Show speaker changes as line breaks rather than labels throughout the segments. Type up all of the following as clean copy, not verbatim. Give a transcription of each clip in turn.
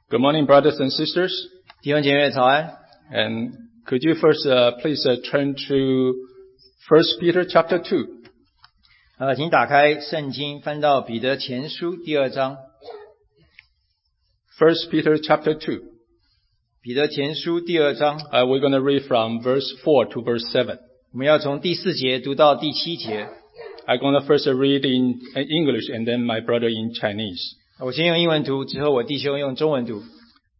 Good morning, brothers and sisters.
弟兄姐妹早安。
And could you first please turn to 1 Peter chapter 2.
请打开圣经，翻到彼得前书第2章。
1 Peter chapter 2.
彼得前书第2章，
We're going to read from verse 4 to verse 7.
我们要从第4节读到第7节。
I'm going to first read in English and then my brother in Chinese.
我先用英文读，之后我弟兄用中文读。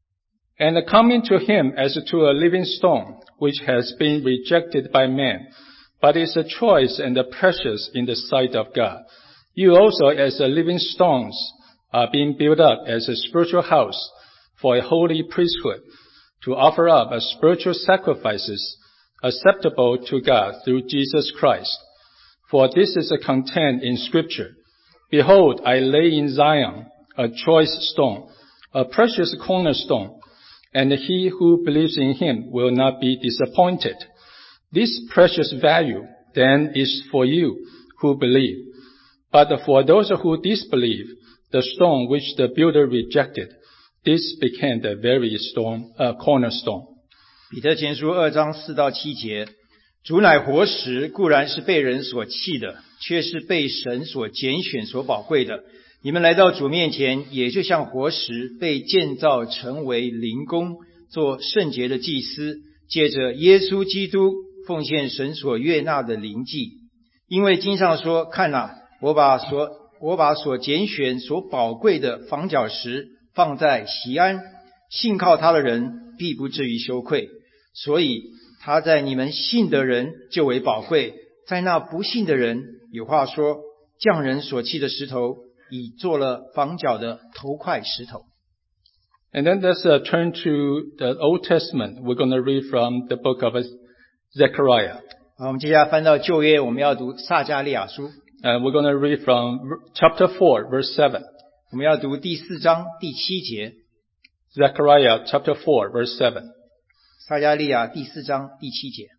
And coming to him as to a living stone, which has been rejected by men, but is a choice and precious in the sight of God. You also as a living stones are being built up as a spiritual house for a holy priesthood, to offer up as spiritual sacrifices acceptable to God through Jesus Christ. For this is contained in Scripture. Behold, I lay in Zion a choice stone, a precious cornerstone, and he who believes in him will not be disappointed. This precious value then is for you who believe. But for those who disbelieve, the stone which the builder rejected, this became the very cornerstone.
彼得前书2章4到7节，主乃活石，固然是被人所弃的，却是被神所拣选所宝贵的。你们来到主面前，也就像活石，被建造成为灵宫，做圣洁的祭司，借着耶稣基督奉献神所悦纳的灵祭。因为经上说，看哪，我把所拣选所宝贵的房角石放在锡安，信靠他的人必不至于羞愧。所以他在你们信的人就为宝贵，在那不信的人，有话说，匠人所弃的石头，已做了房角的头块石头。
And then let's turn to the Old Testament. We're going to read from the book of Zechariah.
我们接下来翻到旧约，我们要读撒迦利亚书。
We're going to read from chapter 4, verse 7.
我们要读第4章第7节。
Zechariah chapter 4, verse 7.
撒迦利亚第4章第7节。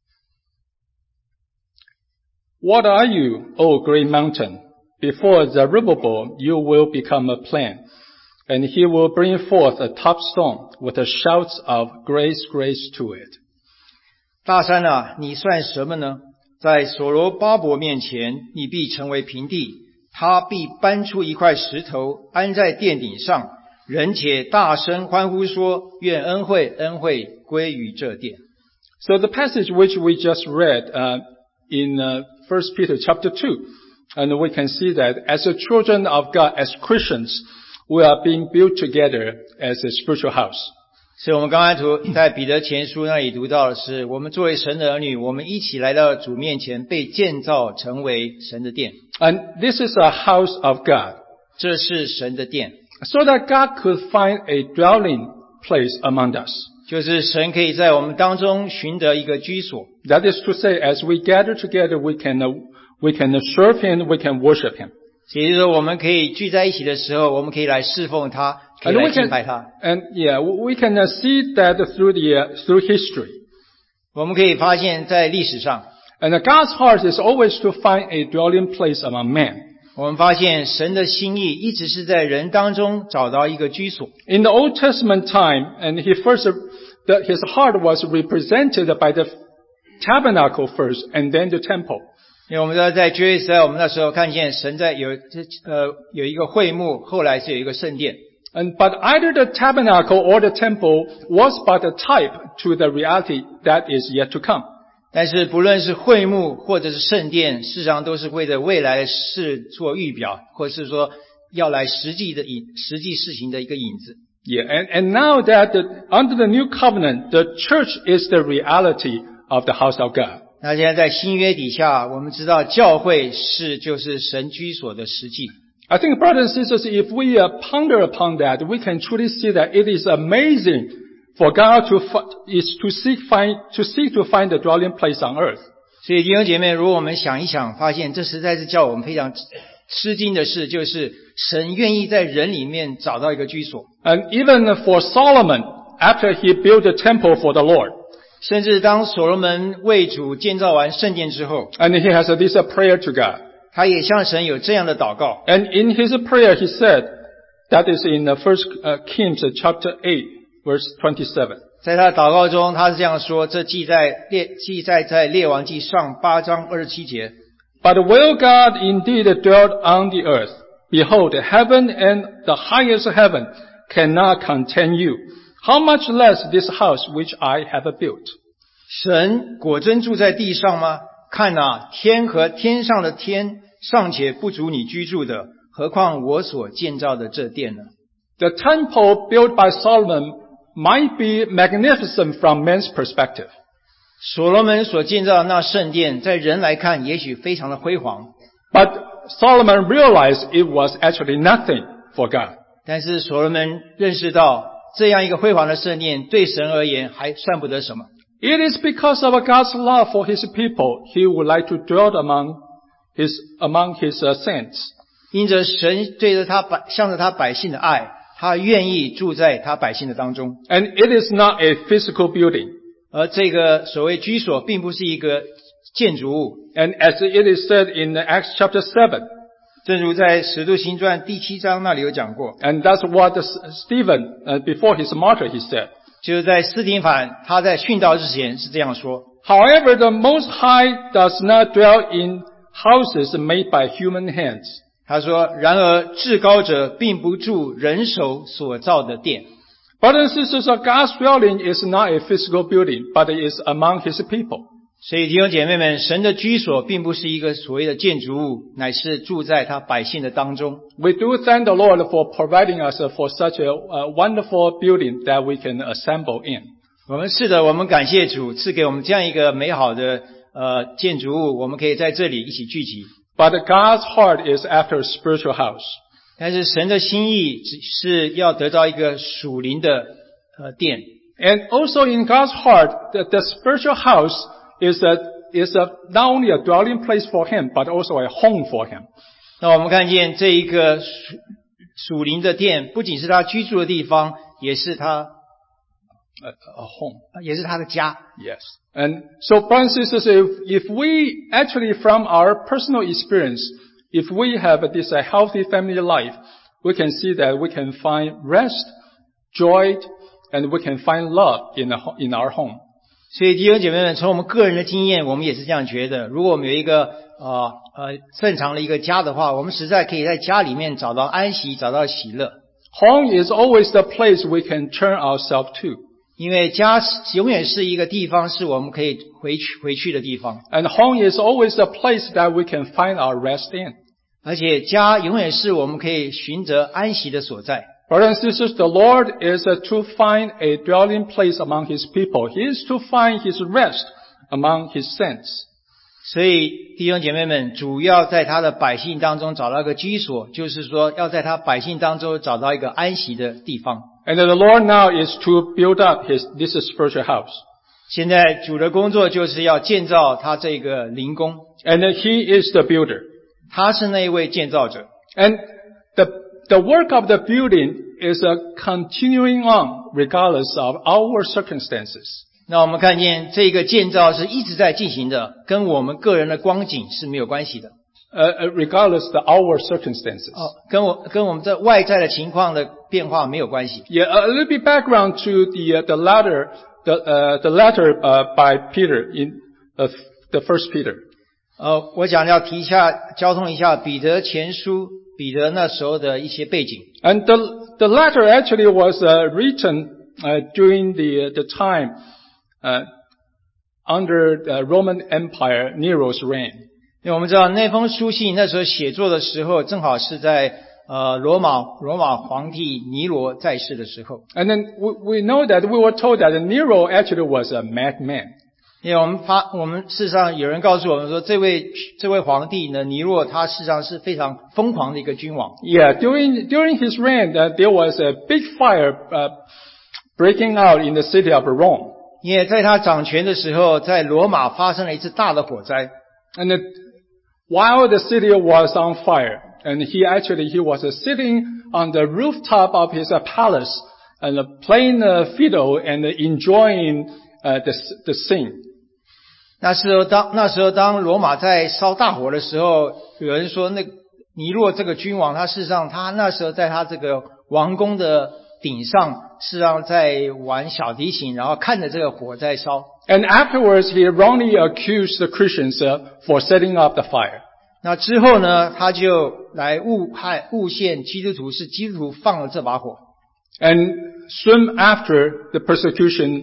What are you, O great mountain? Before Zerubbabel you will become a plain, and he will bring forth a top stone with the shouts of grace, grace to it.
大山啊，你算什么呢？在所罗巴伯面前，你必成为平地，他必搬出一块石头，安在殿顶上，人且大声欢呼说：愿恩惠，恩惠归于这殿。
So the passage which we just read in 1 Peter chapter 2, and we can see that as the children of God, as Christians, we are being built together as a spiritual house.
所以我们刚才在彼得前书那里读到的是，我们作为神的儿女，我们一起来到主面前，被建造成为神的殿。
And this is a house of God.
这是神的殿，
So that God could find a dwelling place among us.
就是神可以在我们当中寻得一个居所。
That is to say, as we gather together, we can serve Him, we can worship Him.
也就是说，我们可以聚在一起的时候，我们可以来侍奉他，可以来敬拜他。
And yeah, we can see that through history.
我们可以发现，在历史上，
And God's heart is always to find a dwelling place among men.
我们发现神的心意一直是在人当中找到一个居所。
In the Old Testament time, and his heart was represented by the tabernacle first, and then the temple.
因为我们知道在旧约时代，我们那时候看见神在有一个会幕，后来是有一个圣殿。
But either the tabernacle or the temple was but a type to the reality that is yet to come.
但是不论是会幕或者是圣殿，事实上都是为了未来的事做预表，或者是说要来实际事情的一个影子。
Yeah, and now that under the new covenant, the church is the reality of the house of God.
那现在在新约底下，我们知道教会就是神居所的实际。
I think, brothers and sisters, if we ponder upon that, we can truly see that it is amazing for God to seek to find a dwelling place on earth.
所以弟兄姐妹，如果我们想一想，发现这实在是叫我们非常吃惊的事，就是神愿意在人里面找到一个居所。
And even for Solomon, after he built the temple for the Lord,
甚至当所罗门为主建造完圣殿之后，
and he has this prayer to God.
他也向神有这样的祷告。
And in his prayer, he said, That is in 1 Kings chapter 8, verse 27.
在他的祷告中，他是这样说，这记载在列王记上8章27节。
But will God indeed dwell on the earth? Behold, heaven and the highest heaven cannot contain you. How much less this house which I have built?
神果真住在地上吗？看哪，天和天上的天尚且不足你居住的，何况我所建造的这殿呢？
The temple built by Solomon might be magnificent from man's perspective.
所罗门所建造的那圣殿，在人来看也许非常的辉煌，
But Solomon realized it was actually nothing for God.
但是所罗门认识到，这样一个辉煌的圣殿对神而言还算不得什么。
It is because of God's love for His people, He would like to dwell among His saints.
因着神对着向着他百姓的爱，他愿意住在他百姓的当中。
And it is not a physical building.
而这个所谓居所并不是一个建筑物，
And as it is said in Acts chapter 7,
正如在使徒行传第7章那里有讲过，
and that's what Stephen, before his martyr, he said.
就是在司提反他在殉道之前是这样说。
However, the Most High does not dwell in houses made by human hands.
他说，然而至高者并不住人手所造的殿。
Brothers and sisters, God's dwelling is not a physical building, but it is among His people.
所以弟兄姐妹们，神的居所并不是一个所谓的建筑物，乃是住在他百姓的当中。
We do thank the Lord for providing us for such a wonderful building that we can assemble in.
我们感谢主赐给我们这样一个美好的建筑物，我们可以在这里一起聚集。
But God's heart is after a spiritual house.
但是神的心意只是要得到一个属灵的殿。
And also in God's heart, the spiritual house is not only a dwelling place for Him, but also a home for Him.
那我们看见这一个属灵的殿，不仅是他居住的地方，也是他
A home.
也是他的家。
Yes. And so, brothers and sisters, if we actually from our personal experience, if we have this healthy family life, we can see that we can find rest, joy, and we can find love in our home.
所以弟兄姐妹们，从我们个人的经验，我们也是这样觉得。如果我们有一个正常的一个家的话，我们实在可以在家里面找到安息，找到喜乐。
Home is always the place we can turn ourselves to.
因为家永远是一个地方，是我们可以回去的地方。
And home is always a place that we can find our rest in.
而且家永远是我们可以寻得安息的所在。
Brothers and sisters, the Lord is to find a dwelling place among His people. He is to find His rest among His saints.
所以弟兄姐妹们，主要在他的百姓当中找到一个居所，就是说要在他百姓当中找到一个安息的地方。
And the Lord now is to build up this spiritual house.
现在主的工作就是要建造他这个灵宫，
And He is the builder.
他是那一位建造者。
And the work of the building is continuing on regardless of our circumstances.
那我们看见这个建造是一直在进行的，跟我们个人的光景是没有关系的。
Regardless of our circumstances.
跟我们这外在的情况的变化没有关系。
Yeah, a little bit background to the letter by Peter in the First Peter.
我想要提一下，交通一下彼得前书，彼得那时候的一些背景。
And the letter actually was written during the time under the Roman Empire, Nero's reign.
因为我们知道那封书信那时候写作的时候，正好是在罗马皇帝尼罗在世的时候。
And then we know that we were told that Nero actually was a madman.
因为我们事实上有人告诉我们说，这位皇帝呢，尼罗他事实上是非常疯狂的一个君王。
Yeah, during his reign, there was a big fire breaking out in the city of Rome.
因为在他掌权的时候，在罗马发生了一次大的火灾。
And while the city was on fire, and he was sitting on the rooftop of his palace and playing the fiddle and enjoying the scene.
那时候当罗马在烧大火的时候，有人说那尼罗这个君王，他事实上他那时候在他这个王宫的顶上，是让在玩小提琴，然后看着这个火在烧。
And afterwards, he wrongly accused the Christians for setting up the fire.
那之后呢，他就来诬陷基督徒，是基督徒放了这把火。
And soon after, the persecution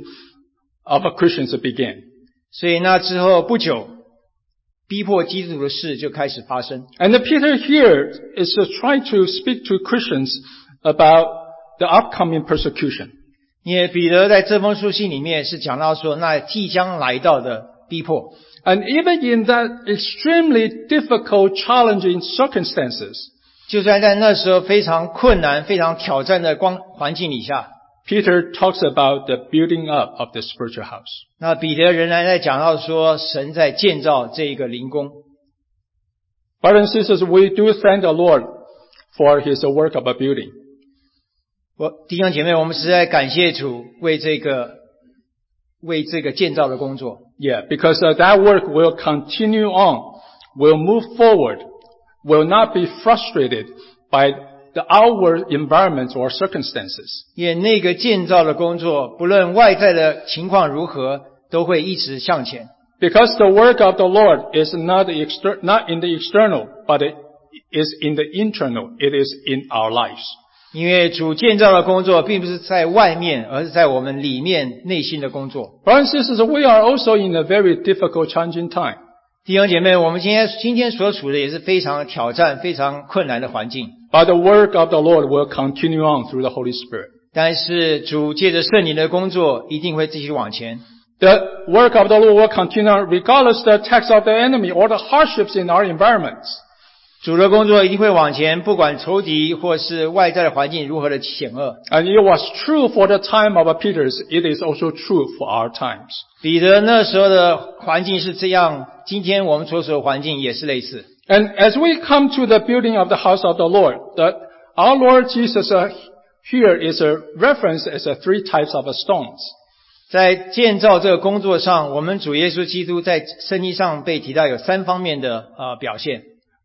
of Christians began.
所以那之后不久，逼迫基督徒的事就开始发生。
And Peter here is trying to speak to Christians about the upcoming persecution.
因为彼得在这封书信里面是讲到说，那即将来到的逼迫。
And even in that extremely difficult, challenging circumstances,
就算在那时候非常困难、非常挑战的环境底下，
Peter talks about the building up of the spiritual house.
那彼得仍然在讲到说，神在建造这一个灵宫。
Brothers and sisters, we do thank the Lord for His work of a building.
弟兄姐妹，我们实在感谢主为这个建造的工作。
Yeah, because that work will continue on, will move forward, will not be frustrated by the outward environments or circumstances.
因为那个建造的工作，不论外在的情况如何，都会一直向前。
Because the work of the Lord is not in the external, but it is in the internal. It is in our lives.
因为主建造的工作并不是在外面，而是在我们里面内心的工作。
Brothers and sisters, we are also in a very difficult, challenging time.
弟兄姐妹，我们今天所处的也是非常挑战、非常困难的环境。
But the work of the Lord will continue on through the Holy Spirit.
但是主借着圣灵的工作，一定会继续往前。
The work of the Lord will continue on regardless the attacks of the enemy or the hardships in our environments.
主的工作一定会往前，不管仇敌或是外在的环境如何的险恶。
And it was true for the time of Peter's. It is also true for our times.
彼得那时候的环境是这样，今天我们所处的环境也是类似。
And as we come to the building of the house of the Lord, our Lord Jesus here is a reference as three types of stones.
在建造这个工作上，我们主耶稣基督在圣经上被提到有三方面的表现。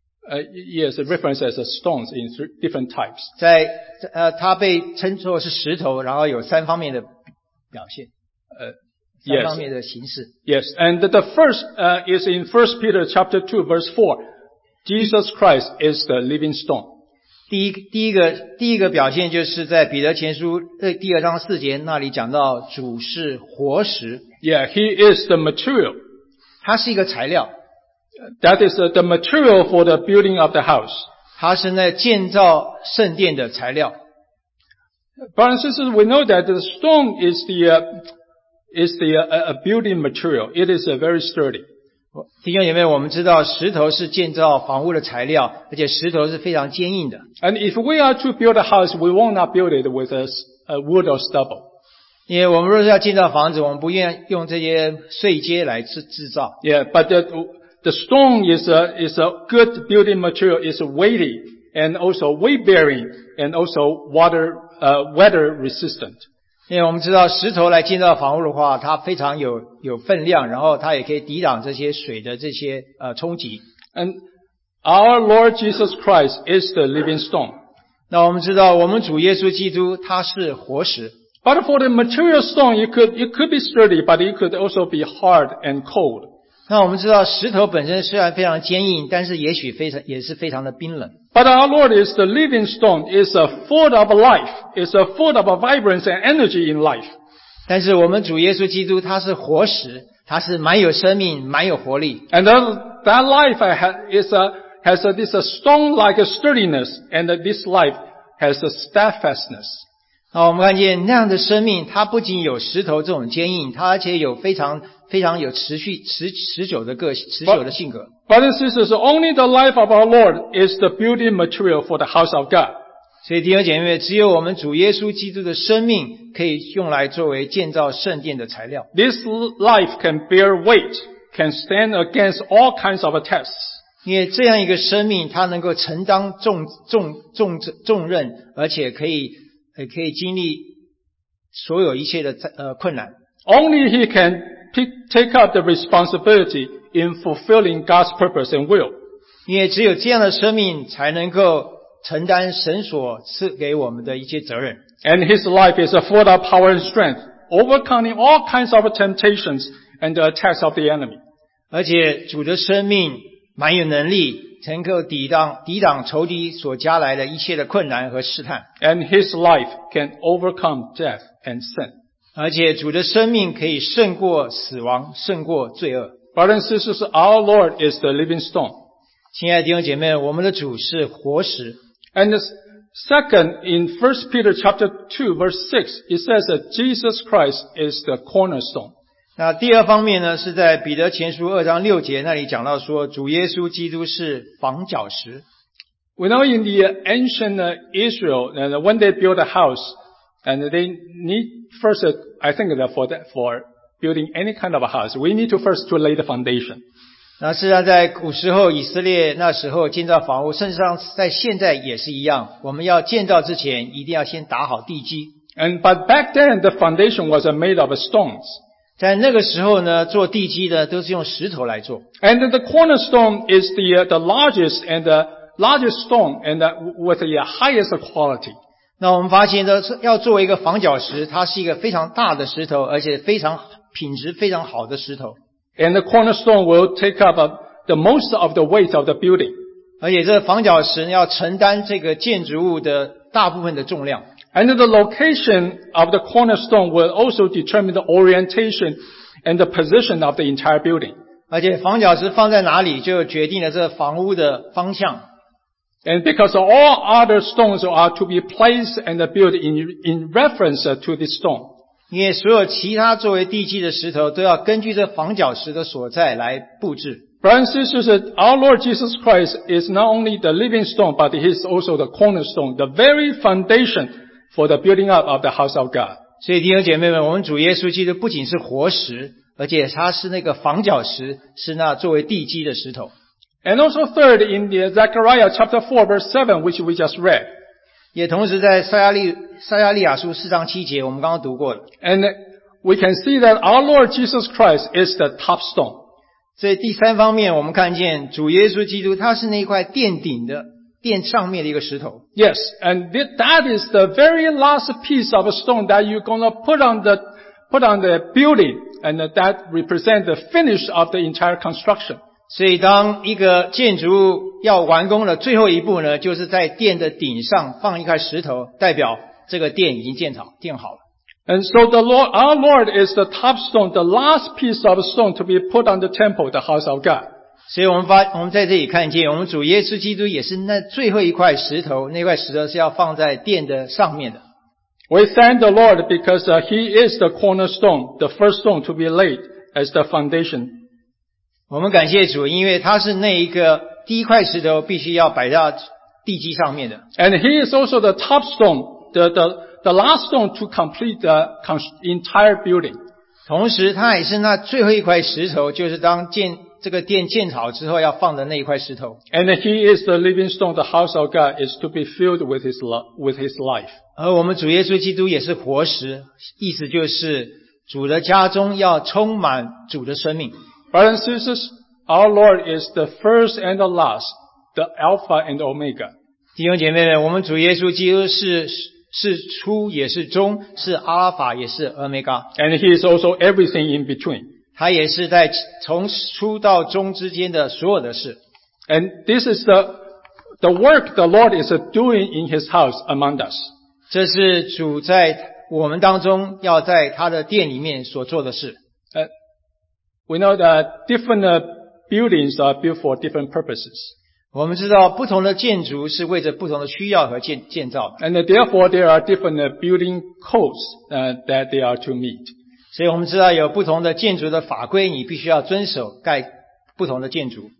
Yes, a reference as stones in three different types.
他被称作是石头，然后有三方面的表现。三方面的形式。
Yes, and the first is in 1 Peter chapter 2 verse 4. Jesus Christ is the living stone.
第一个表现就是在彼得前书第2章4节那里讲到主是活石。
Yeah, He is the material.
它是一个材料。
That is the material for the building of the house.
它是那建造圣殿的材料。
Brothers and sisters, we know that the stone is a building material. It is very sturdy.
弟兄姐妹，我们知道石头是建造房屋的材料，而且石头是非常坚硬的。
And if we are to build a house, we will not build it with wood or stubble.
因为我们若是要建造房子，我们不愿意用这些碎阶来制造。
Yeah, but the stone is a good building material. It's weighty and also weight bearing and also weather resistant.
因为我们知道石头来建造房屋的话，它非常有分量，然后它也可以抵挡这些水的这些冲击。
And our Lord Jesus Christ is the living stone.
那我们知道我们主耶稣基督他是活石。
But for the material stone, it could be sturdy, but it could also be hard and cold.
那我们知道石头本身虽然非常坚硬，但是也是非常的冰冷。
But our Lord is the living stone, is full of life, is full of vibrance and energy in life.
但是我们主耶稣基督他是活石，他是满有生命、满有活力。
And that life has this stone-like sturdiness, and this life has a steadfastness.
我们看见那样的生命，它不仅有石头这种坚硬，它而且有非常有持久的性格。
Brothers and sisters, only the life of our Lord is the building material for the house of God.
所以弟兄姐妹，只有我们主耶稣基督的生命可以用来作为建造圣殿的材料。
This life can bear weight, can stand against all kinds of tests.
因为这样一个生命，它能够承担重任，而且可以经历所有一切的困难。
Only He can take up the responsibility in fulfilling God's purpose and will.
因为只有这样的生命才能够承担神所赐给我们的一些责任。
And his life is full of power and strength, overcoming all kinds of temptations and the attacks of the enemy.
而且主的生命蛮有能力，能够抵挡仇敌所加来的一切的困难和试探。
And his life can overcome death and sin.
而且主的生命可以胜过死亡，胜过罪恶。
Brothers and sisters, our Lord is the living stone.
亲爱的弟兄姐妹，我们的主是活石。
And the second, in 1 Peter chapter 2, verse 6, it says that Jesus Christ is the cornerstone.
那第二方面呢，是在彼得前书2章6节那里讲到说，主耶稣基督是房角石。
We know in the ancient Israel, and when they build a house, and they need first, I think that for building any kind of a house, we need to first to lay the foundation.
那事实上在古时候以色列那时候建造房屋，甚至上在现在也是一样，我们要建造之前一定要先打好地基。
But back then, the foundation was made of stones.
在那个时候呢，做地基的都是用石头来做。
And the cornerstone is the largest and the largest stone and with the highest quality.
那我们发现呢，要作为一个房角石，它是一个非常大的石头，而且品质非常好的石头。
And the cornerstone will take up the most of the weight of the building.
而且这个房角石要承担这个建筑物的大部分的重量。
And the location of the cornerstone will also determine the orientation and the position of the entire building.
而且房角石放在哪里，就决定了这房屋的方向。
And because all other stones are to be placed and built in reference to this stone.
因为所有其他作为地基的石头都要根据这房角石的所在来布置。
Brothers and sisters, our Lord Jesus Christ is not only the living stone, but He is also the cornerstone, the very foundation for the building up of the house of God.
所以弟兄姐妹们，我们主耶稣基督不仅是活石，而且他是那个房角石，是那作为地基的石头。
And also third, in the Zechariah chapter 4 verse 7, which we just read.
也同时在撒迦利亚书4章7节，我们刚刚读过了。
And we can see that our Lord Jesus Christ is the top stone.
所以第三方面，我们看见主耶稣基督，他是那块殿顶的殿上面的一个石头。
Yes, and that is the very last piece of a stone that you're going to put on the building, and that represents the finish of the entire construction.
所以当一个建筑物要完工的最后一步呢，就是在殿的顶上放一块石头，代表这个殿已经建好了。
And so our Lord is the top stone, the last piece of stone to be put on the temple, the house of God.
所以我们在这里看见，我们主耶稣基督也是那最后一块石头，那块石头是要放在殿的上面的。
We thank the Lord because He is the cornerstone, the first stone to be laid as the foundation.
我们感谢主，因为他是那一个第一块石头必须要摆到地基上面的。
And He is also the top stone, the last stone to complete the entire building.
同时他也是那最后一块石头，就是当这个殿建好之后要放的那一块石头。
And He is the living stone, the house of God is to be filled with His life.
而我们主耶稣基督也是活石，意思就是主的家中要充满主的生命。
Brothers and sisters, our Lord is the first and the last, the Alpha and the Omega.
弟兄姐妹们，我们主耶稣基督是初也是终，是阿拉法也是俄梅嘎。
And He is also everything in between.
他也是在从初到终之间的所有的事。
And this is the work the Lord is doing in His house among us.
这是主在我们当中要在他的殿里面所做的事。
We know that different buildings are built for different purposes.
我们知道不同的建筑是为着不同的需要和建造的。
And therefore there are different building codes that they are to meet.
所以我们知道有不同的建筑的法规，你必须要遵守盖不同的建筑。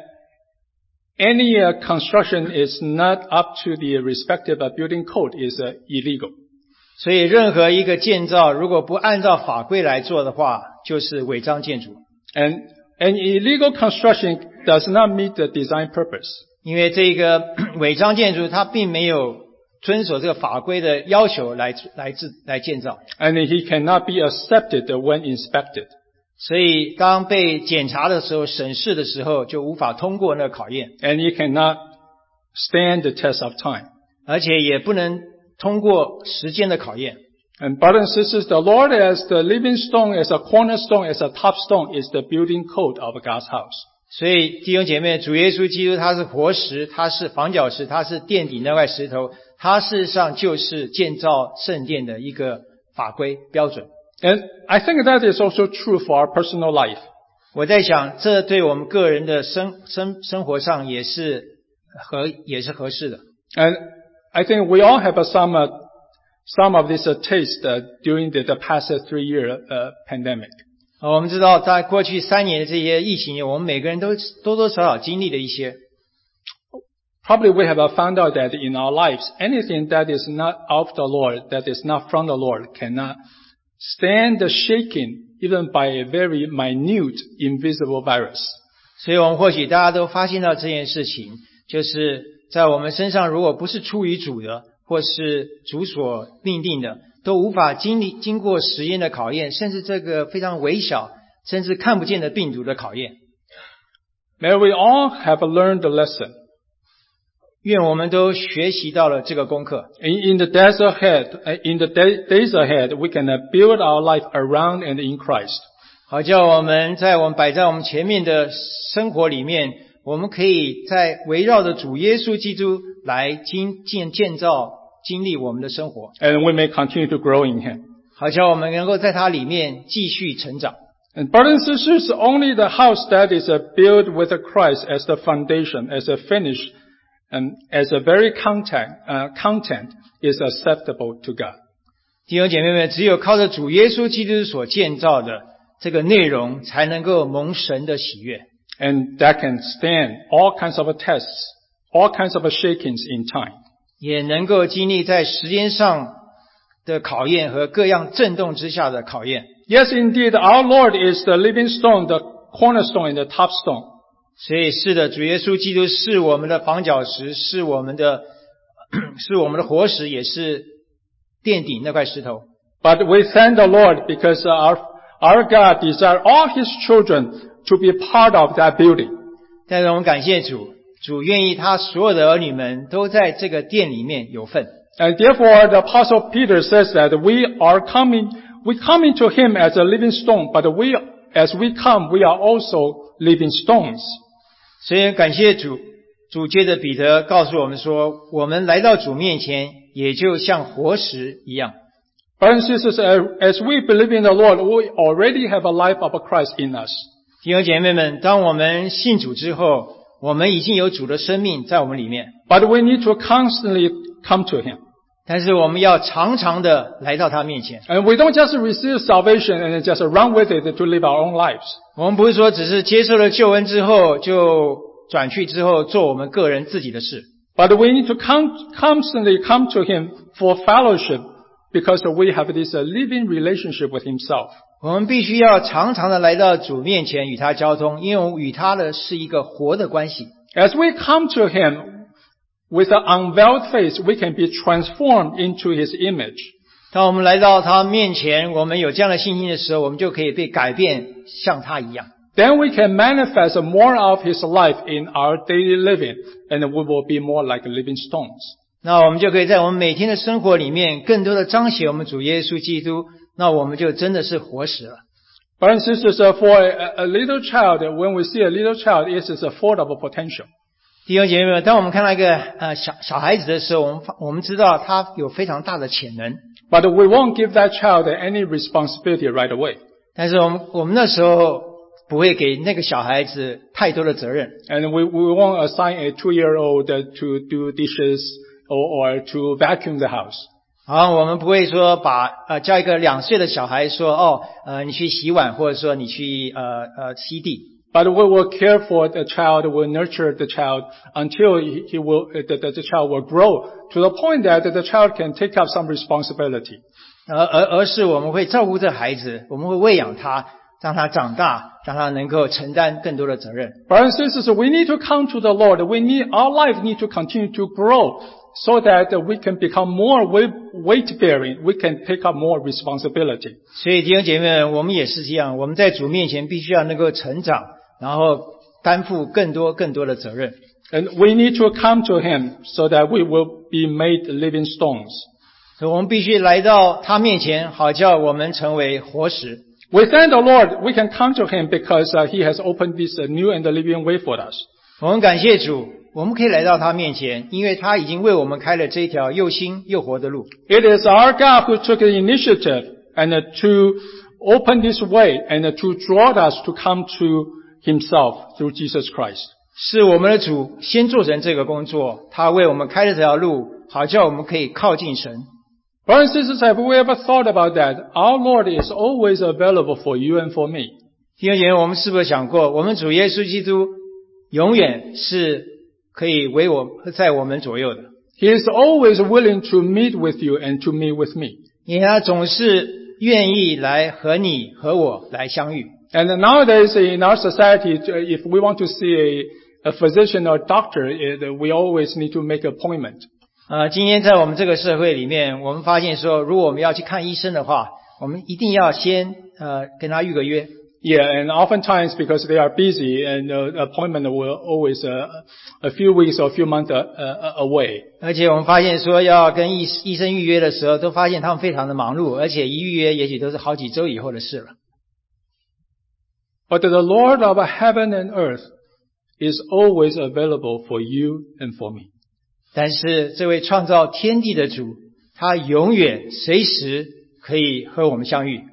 Any construction is not up to the respective building code is illegal.
所以任何一个建造如果不按照法规来做的话，就是违章建筑。
And an illegal construction does not meet the design purpose.
因为这个违章建筑它并没有遵守这个法规的要求来建造。
And he cannot be accepted when inspected.
所以当被检查的时候，审视的时候就无法通过那个考验。
And he cannot stand the test of time.
而且也不能通过时间的考验。
And brothers and sisters, the Lord as the living stone, as a cornerstone, as a top stone is the building code of God's house.
所以弟兄姐妹，主耶稣基督他是活石，他是房角石，他是殿顶那块石头，他事实上就是建造圣殿的一个法规标准。
And I think that is also true for our personal life.
我在想，这对我们个人的生活上也是合适的。
And I think we all have some of this taste during the past 3-year pandemic.
我们知道在过去3年的这些疫情里，我们每个人都多多少少经历了一些。
Probably we have found out that in our lives, anything that is not of the Lord, that is not from the Lord, cannot stand the shaking even by a very minute invisible virus.
所以我们或许大家都发现到这件事情，就是在我们身上如果不是出于主的，或是主所命定的，都无法经过实验的考验，甚至这个非常微小甚至看不见的病毒的考验。
May we all have learned the lesson.
愿我们都学习到了这个功课。
In the days ahead, we can build our life around and in Christ.
好叫我们摆在我们前面的生活里面，我们可以在围绕着主耶稣基督来建造经历我们的生活，
And we may continue to grow in Him.
好叫我们能够在它里面继续成长。
And brothers and sisters, only the house that is built with Christ as the foundation, as a finish, and as a very content is acceptable to God.
弟兄姐妹们，只有靠着主耶稣基督所建造的这个内容，才能够蒙神的喜悦。
And that can stand all kinds of tests, all kinds of shakings in time.
也能够经历在时间上的考验和各样震动之下的考验。
Yes, indeed, our Lord is the living stone, the cornerstone and the top stone.
所以是的，主耶稣基督是我们的房角石，是我们的活石，也是殿顶那块石头。
But we thank the Lord because our God desires all His children to be part of that building.
但是我们感谢主，主愿意他所有的儿女们都在这个殿里面有份。
And therefore, the Apostle Peter says that we come into Him as a living stone, but as we come, we are also living stones.
所以感谢主，主接着彼得告诉我们说，我们来到主面前，也就像活石一样。
Brothers and sisters, as we believe in the Lord, we already have a life of Christ in us.
弟兄姐妹们，当我们信主之后，我们已经有主的生命在我们里面，
But we need to constantly come to Him.
但是我们要常常的来到他面前。
And we don't just receive salvation and just run with it to live our own lives.
我们不是说只是接受了救恩之后就转去之后做我们个人自己的事，
But we need to constantly come to Him for fellowship because we have this living relationship with Himself.
我们必须要常常的来到主面前与他交通，因为我们与他的是一个活的关系。
As we come to Him with an unveiled face, we can be transformed into His image.
当我们来到他面前，我们有这样的信心的时候，我们就可以被改变像他一样。
Then we can manifest more of His life in our daily living, and we will be more like living stones.
那我们就可以在我们每天的生活里面更多的彰显我们主耶稣基督，那我们就真的是活石了。
Brothers and sisters, for a little child, when we see a little child, it is full of potential.
弟兄姐妹们，当我们看到一个小孩子的时候，我们知道他有非常大的潜能，
But we won't give that child any responsibility right away.
但是我们那时候不会给那个小孩子太多的责任。
And we won't assign a 2-year-old to do dishes or to vacuum the house.
好，我们不会说叫一个2岁的小孩说你去洗碗，或者说你去吸地。
But we will care for the child, will nurture the child until the child will grow to the point that the child can take up some responsibility.
而是我们会照顾这孩子，我们会喂养他，让他长大，让他能够承担更多的责任。
Brothers and sisters, we need to come to the Lord. Our life need to continue to grow so that we can become more weight-bearing. We can take up more responsibility.
所以弟兄姐妹们，我们也是这样，我们在主面前必须要能够成长，然后担负更多的责任。
And we need to come to him so that we will be made living stones.
所以我们必须来到他面前，好叫我们成为活石。
We thank the Lord we can come to him because he has opened this new and living way for us.
我们感谢主，我们可以来到他面前，因为他已经为我们开了这一条又新又活的路。
It is our God who took the initiative and to open this way and to draw us to come to himself through Jesus Christ.
是我们的主先做成这个工作，他为我们开了这条路，好叫我们可以靠近神。
Brothers and sisters, have we ever thought about that? Our Lord is always available for you and for me.
弟兄姐妹，我们是不是想过，我们主耶稣基督永远是可以在我们左右的？
He is always willing to meet with you and to meet with me.
因为他总是愿意来和你和我来相遇。
And nowadays in our society, if we want to see a physician or doctor, we always need to make an appointment.
今天在我们这个社会里面，我们发现说，如果我们要去看医生的话，我们一定要先跟他预个约。
Yeah, and oftentimes because they are busy and the appointment will always a few weeks or a few months away.
而且我们发现说要跟医生预约的时候，都发现他们非常的忙碌，而且一预约也许都是好几周以后的事了。
But the Lord of heaven and earth is always available for you and for me.
但是这位创造天地的主，他永远随时可以和我们相遇。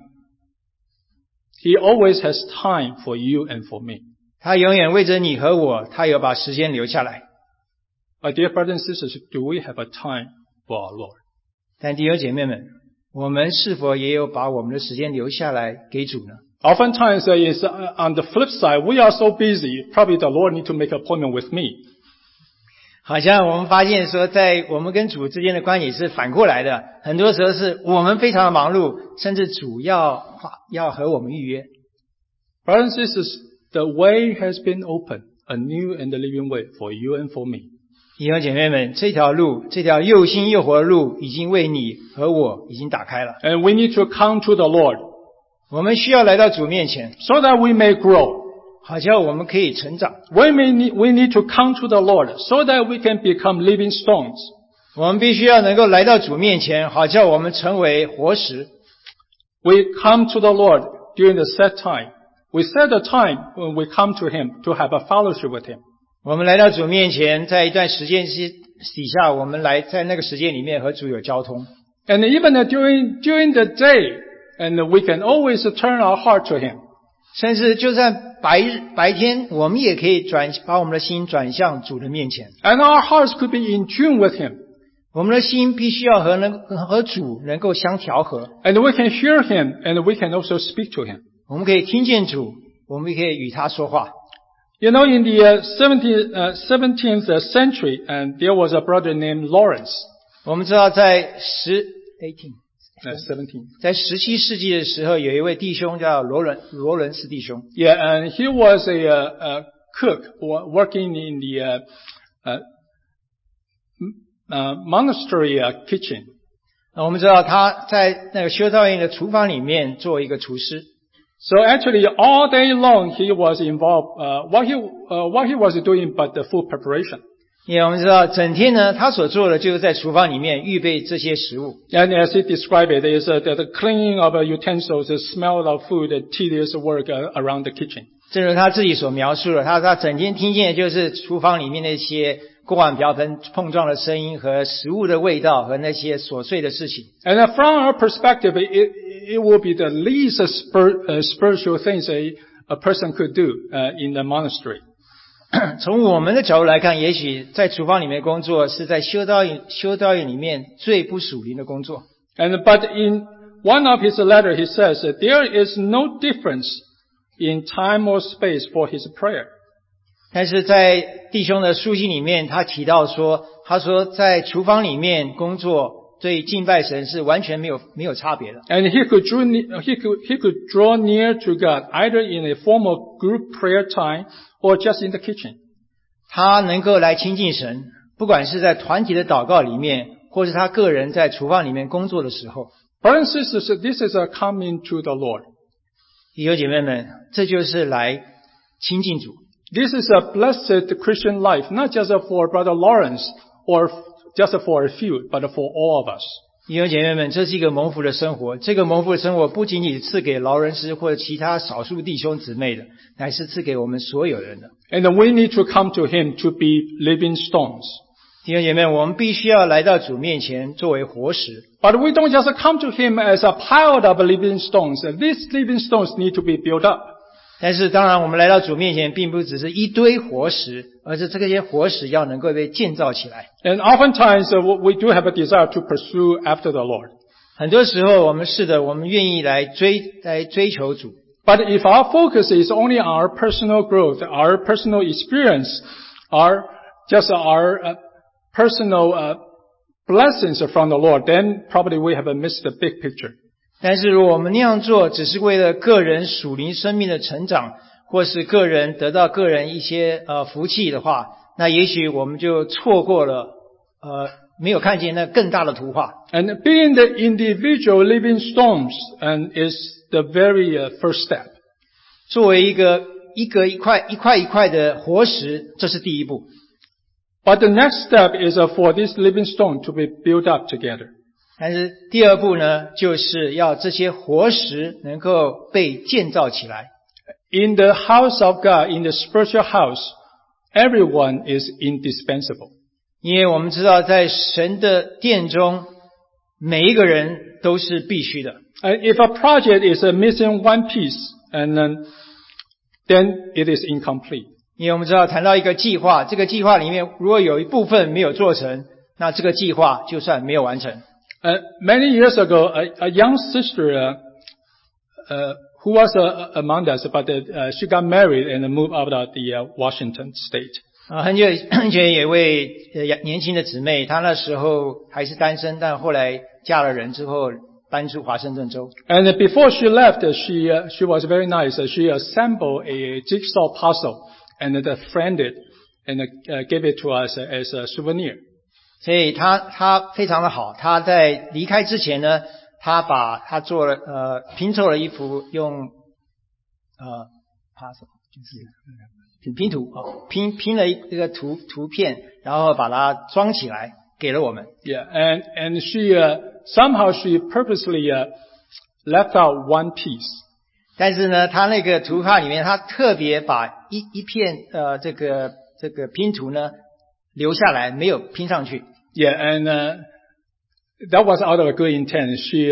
He always has time for you and for me.
他永远为着你和我，他有把时间留下来。
But dear brothers and sisters, do we have a time for our Lord?
但弟兄姐妹们，我们是否也有把我们的时间留下来给主呢？
Oftentimes is on the flip side, we are so busy, probably the Lord need to make an appointment with me.
好像我们发现说，在我们跟主之间的关系是反过来的，很多时候是我们非常的忙碌，甚至主要和我们预约。
Brothers and sisters, the way has been opened, a new and living way for you and for me.
弟兄姐妹们，这条路，这条又新又活的路，已经为你和我已经打开了。
And we need to come to the Lord.
我们需要来到主面前，
so that we may grow.
好叫我们可以成长。
We need to come to the Lord so that we can become living stones.
我们必须要能够来到主面前，好叫我们成为活石。
We come to the Lord during the set time. We set the time when we come to Him to have a fellowship with Him.
我们来到主面前，在一段时间底下，我们来在那个时间里面和主有交通。
And even during the day, and we can always turn our heart to Him.
甚至就算白天，我们也可以把我们的心转向主的面前。
And our hearts could be in tune with Him.
我们的心必须要和主能够相调和。
And we can hear Him, and we can also speak to Him.
我们可以听见主，我们也可以与他说话。
You know, in the 17th century, and there was a brother named Lawrence.
我们知道在17在17世纪的时候，有一位弟兄叫罗伦斯弟兄。
Yeah, and he was a cook working in the monastery kitchen.
我们知道他在那个修道院的厨房里面做一个厨师。
So actually, all day long he was involved. What he was doing, but the food preparation.
因为我们知道，整天呢，他所做的就是在厨房里面预备这些食物。
And as he described it, is the cleaning of utensils, the smell of food, the tedious work around the kitchen.
正如他自己所描述的，他整天听见的就是厨房里面那些锅碗瓢盆碰撞的声音和食物的味道和那些琐碎的事情。
And from our perspective, it will be the least spiritual things a person could do in the monastery.
从我们的角度来看，也许在厨房里面工作是在修道院里面最不属灵的工作。
But in one of his letters, he says that there is no difference in time or space for his prayer.
但是在弟兄的书信里面，他提到说，他说在厨房里面工作对敬拜神是完全没有差别的。
And he could draw near to God either in a formal group prayer time or just in the kitchen.
他能够来亲近神，不管是在团体的祷告里面，或是他个人在厨房里面工作的时候。
Brothers and sisters, this is a coming to the Lord.
弟兄姐妹们，这就是来亲近主。
This is a blessed Christian life, not just for Brother Lawrence or just for a few, but for all of us.
弟兄姐妹们，这是一个蒙福的生活。这个蒙福的生活不仅仅赐给劳人师或者其他少数弟兄姊妹的，乃是赐给我们所有人的。
And we need to come to Him to be living stones.
弟兄姐妹，我们必须要来到主面前作为活石。
But we don't just come to Him as a pile of living stones. These living stones need to be built up.
但是当然我们来到主面前并不只是一堆活石，而是这些活石要能够被建造起来。
And oftentimes we do have a desire to pursue after the Lord.
很多时候我们愿意来追求主。
But if our focus is only on our personal growth, our personal experience, our personal blessings from the Lord, then probably we have missed the big picture.
但是如果我们那样做只是为了个人属灵生命的成长，或是个人得到个人一些福气的话，那也许我们就错过了没有看见那更大的图画。
And being the individual living stones and is the very first step.
作为一块的活石，这是第一步。
But the next step is for this living stone to be built up together.
但是第二步呢，就是要这些活石能够被建造起来。
In the house of God, in the spiritual house, everyone is indispensable.
因为我们知道在神的殿中，每一个人都是必须的。
If a project is missing one piece, and then it is incomplete.
因为我们知道谈到一个计划，这个计划里面如果有一部分没有做成，那这个计划就算没有完成。
Many years ago, a young sister who was among us, but she got married and moved out of the Washington state.
很久以前有一位年轻的姊妹，她那时候还是单身，但后来嫁了人之后搬出华盛顿州。
And before she left, she was very nice. She assembled a jigsaw puzzle and framed it and gave it to us as a souvenir.
所以她非常的好，她在离开之前呢，她做了拼凑了一幅用puzzle 就是拼图拼了一个图片，然后把它装起来给了我们。
Yeah, and she somehow she purposely left out one piece.
但是呢，她那个图画里面，她特别把一片这个拼图呢留下来，没有拼上去。
Yeah, and that was out of a good intent. She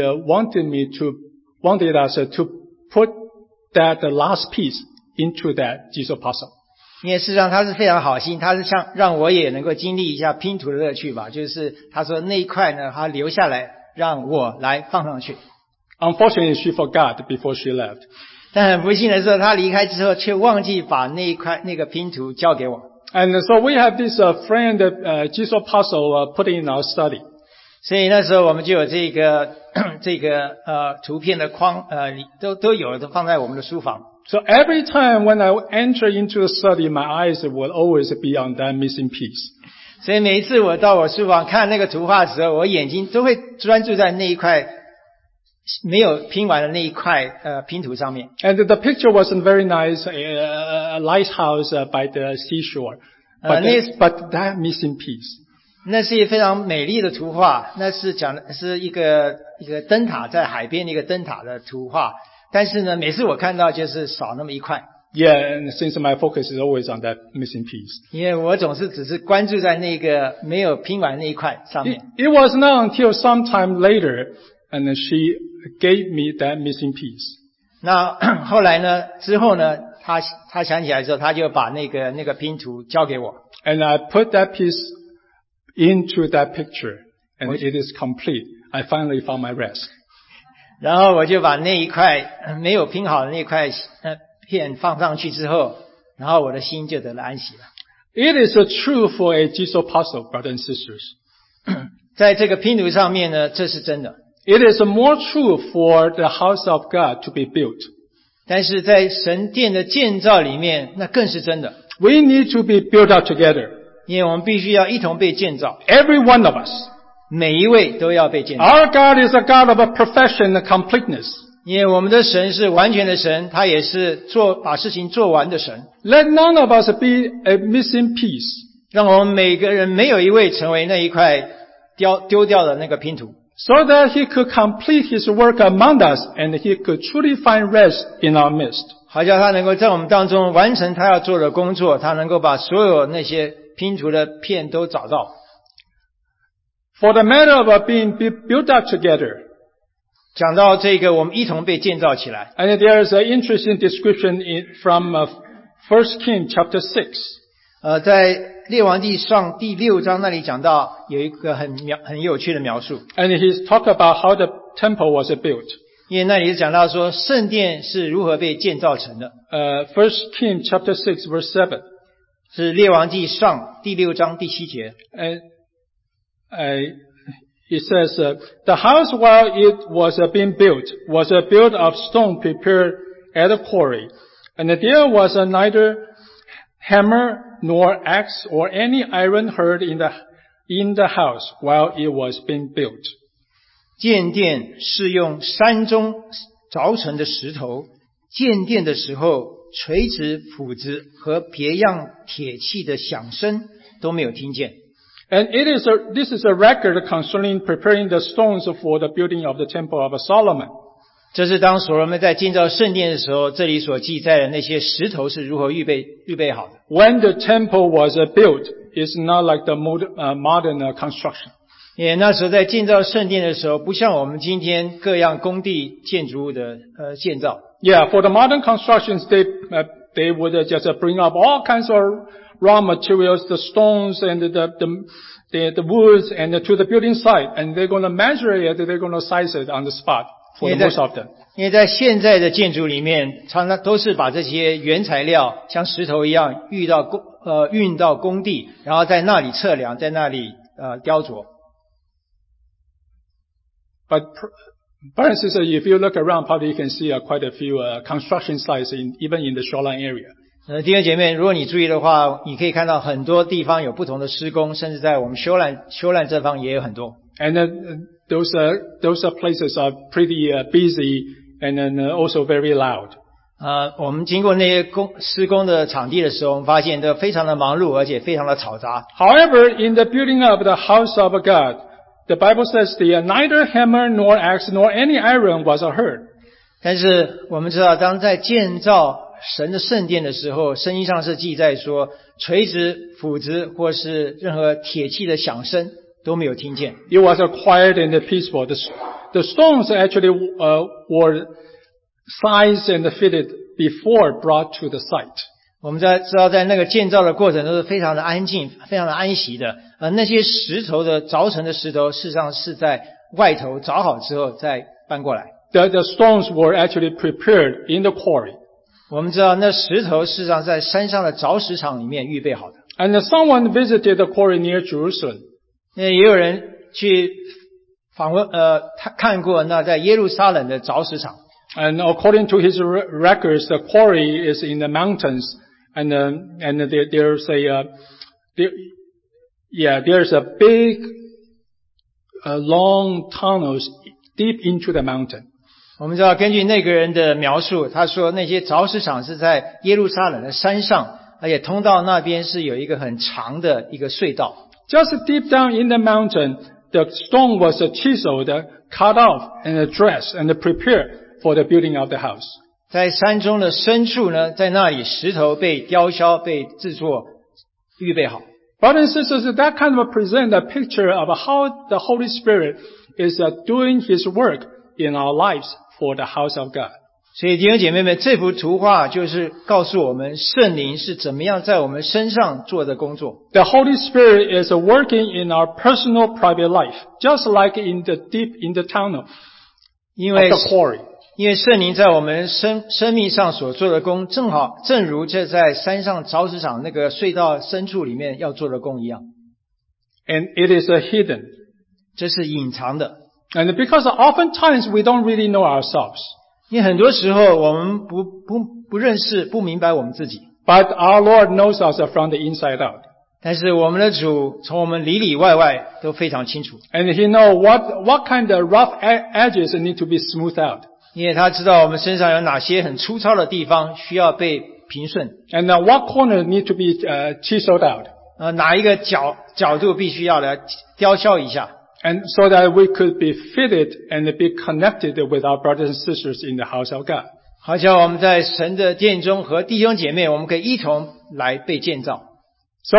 wanted us to put that last piece into that jigsaw puzzle.
因为事实上她是非常好心，她是想让我也能够经历一下拼图的乐趣吧。就是她说那一块呢，她留下来让我来放上去。
Unfortunately, she forgot before she left.
但很不幸的是，她离开之后却忘记把那个拼图交给我。
And so we have this framed jigsaw puzzle put in our study.
所以那时候我们就有这个图片的框都有的放在我们的书房。
So every time when I enter into the study, my eyes will always be on that missing piece.
所以每一次我到我书房看那个图画的时候，我眼睛都会专注在那一块没有拼完的那一块拼图上面。
And the picture wasn't very nice, a lighthouse by the seashore, but that missing piece.
那是一个非常美丽的图画，那是讲的是一个灯塔，在海边的一个灯塔的图画。但是呢，每次我看到就是少那么一块。
Yeah, and since my focus is always on that missing piece.
因为我总是只是关注在那个没有拼完那一块上面。
It was not until some time later, and she gave me that missing piece.
那后来呢？之后呢？他想起来之后，他就把那个拼图交给我。
And I put that piece into that picture, and it is complete. I finally found my rest.
然后我就把那一块没有拼好的那块片放上去之后，然后我的心就得了安息了。
It is true for a jigsaw puzzle, brothers and sisters.
在这个拼图上面呢，这是真的。
It is more true for the house of God to be built.
但是在神殿的建造里面，那更是真的。
We need to be built up together.
因为我们必须要一同被建造。
Every one of us.
每一位都要被建造。
Our God is a God of a perfection and completeness.
因为我们的神是完全的神，他也是把事情做完的神。
Let none of us be a missing piece,
让我们每个人没有一位成为那一块丢掉的那个拼图，
so that he could complete his work among us and he could truly find rest in our midst.
好叫他能够在我们当中完成他要做的工作，他能够把所有那些拼图的片都找到。
For the matter of being built up together,
讲到这个我们一同被建造起来，
and there is an interesting description from 1 Kings chapter 6.
在列王纪上第6章那里讲到有一个很有趣的描述，
And he's talked about how the temple was built.
因为那里讲到说圣殿是如何被建造成的，
1 Kings chapter 6 verse 7.
是列王纪上第6章第7节。
And it says, the house while it was being built was built of stone prepared at a quarry. And there was neither hammer nor axe or any iron heard in the house while it was being built.
建殿是用山中凿成的石头，建殿的时候，锤子、斧子和别样铁器的响声都没有听见。
And this is a record concerning preparing the stones for the building of the temple of Solomon.
这是当所罗门在建造圣殿的时候，这里所记载的那些石头是如何预备好的。
When the temple was built, it's not like the modern construction.
因为那时候在建造圣殿的时候，不像我们今天各样工地建筑物的建造。
Yeah, for the modern constructions, they would just bring up all kinds of raw materials, the stones and the woods, and to the building site, and they're going to measure it, they're going to size it on the spot for the most of them.
因为在现在的建筑里面，常常都是把这些原材料像石头一样运到工地，然后在那里测量，在那里雕琢。
But brothers and sisters, if you look around, probably you can see quite a few construction sites even in the shoreline area.
弟兄姐妹，如果你注意的话，你可以看到很多地方有不同的施工，甚至在我们修烂这方也有很多。
And those places are pretty busy and then also very loud.
我们经过那些施工的场地的时候，我们发现都非常的忙碌，而且非常的嘈杂。
However, in the building of the house of God, the Bible says neither hammer nor axe nor any iron was heard.
但是我们知道，当在建造神的圣殿的时候，圣经上是记载说，锤子、斧子或是任何铁器的响声都没有听见。
It was quiet and peaceful. The stones actually were sized and fitted before brought to the site.
我们知道，在那个建造的过程都是非常的安静、非常的安息的。那些石头的凿成的石头，事实上是在外头凿好之后再搬过来。
The stones were actually prepared in the quarry.
我们知道，那石头事实上在山上的凿石场里面预备好的。
And someone visited the quarry near Jerusalem.
也有人去访问看过那在耶路撒冷的凿石场。
And according to his records, the quarry is in the mountains, and there's a big, long tunnels deep into the mountain.
我们知道，根据那个人的描述，他说那些凿石场是在耶路撒冷的山上，而且通道那边是有一个很长的一个隧道。
Just deep down in the mountain, the stone was chiseled, cut off, and dressed, and prepared for the building of the house.
在山中的深处呢，在那里石头被雕削、被制作、预备好。
Brothers and sisters, that kind of present a picture of how the Holy Spirit is doing His work in our lives for the house of God.
所以弟兄姐妹们，这幅图画就是告诉我们圣灵是怎么样在我们身上做的工作。
The Holy Spirit is working in our personal private life, just like in the tunnel
因
of
为
the quarry.
因为圣灵在我们生命上所做的工，正如这在山上凿石场那个隧道深处里面要做的工一样，
And it is hidden.
这是隐藏的。
And because oftentimes we don't really know ourselves.
因为很多时候我们不认识、不明白我们自己，
But our Lord knows us from the inside out.
但是我们的主从我们里里外外都非常清楚。
And He knows what kind of rough edges need to be smoothed out.
因为他知道我们身上有哪些很粗糙的地方需要被平顺，
and what corner need to be chiseled out,
哪一个角度必须要来雕削一下，
and so that we could be fitted and be connected with our brothers and sisters in the house of God.
好像我们在神的殿中和弟兄姐妹，我们可以一同来被建造。
So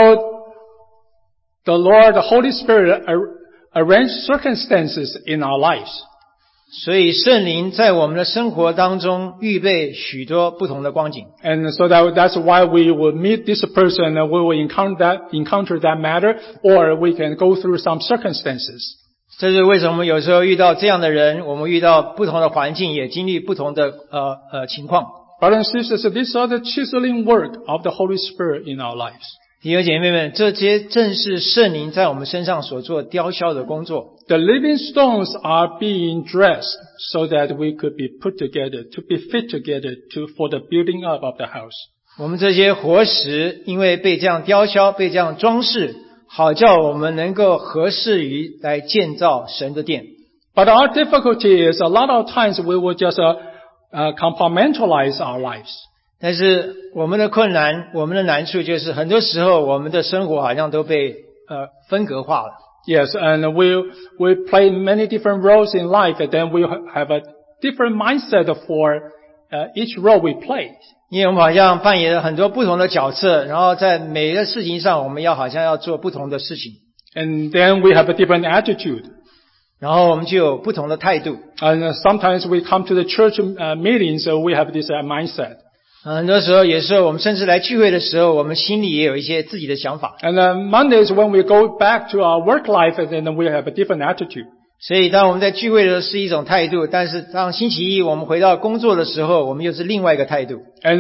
the Lord, the Holy Spirit arranged circumstances in our lives.
所以圣灵在我们的生活当中预备许多不同的光景，
And so that's why we will meet this person and we will encounter that matter, or we can go through some circumstances.
这是为什么我们有时候遇到这样的人，我们遇到不同的环境，也经历不同的情况。
Brothers and sisters, these are the chiseling work of the Holy Spirit in our lives.
弟兄姐妹们，这些正是圣灵在我们身上所做雕削的工作。
The living stones are being dressed so that we could be put together, to be fit together for the building up of the house.
我们这些活石，因为被这样雕削，被这样装饰，好叫我们能够合适于来建造神的殿。
But our difficulty is a lot of times we will just compartmentalize our lives.
但是我们的困难，我们的难处就是很多时候我们的生活好像都被分隔化了。
Yes, and we play many different roles in life, and then we have a different mindset for each role we play.
因为我们好像扮演了很多不同的角色，然后在每一个事情上，我们好像要做不同的事情，
And then we have a different attitude.
然后我们就有不同的态度。
And sometimes we come to the church meetings, so we have this mindset.
很多时候也是我们甚至来聚会的时候，我们心里也有一些自己的想法。
And Mondays when we go back to our work life, and then we have a different attitude.
所以当我们在聚会的时候是一种态度，但是当星期一我们回到工作的时候，我们又是另外一个态度。
And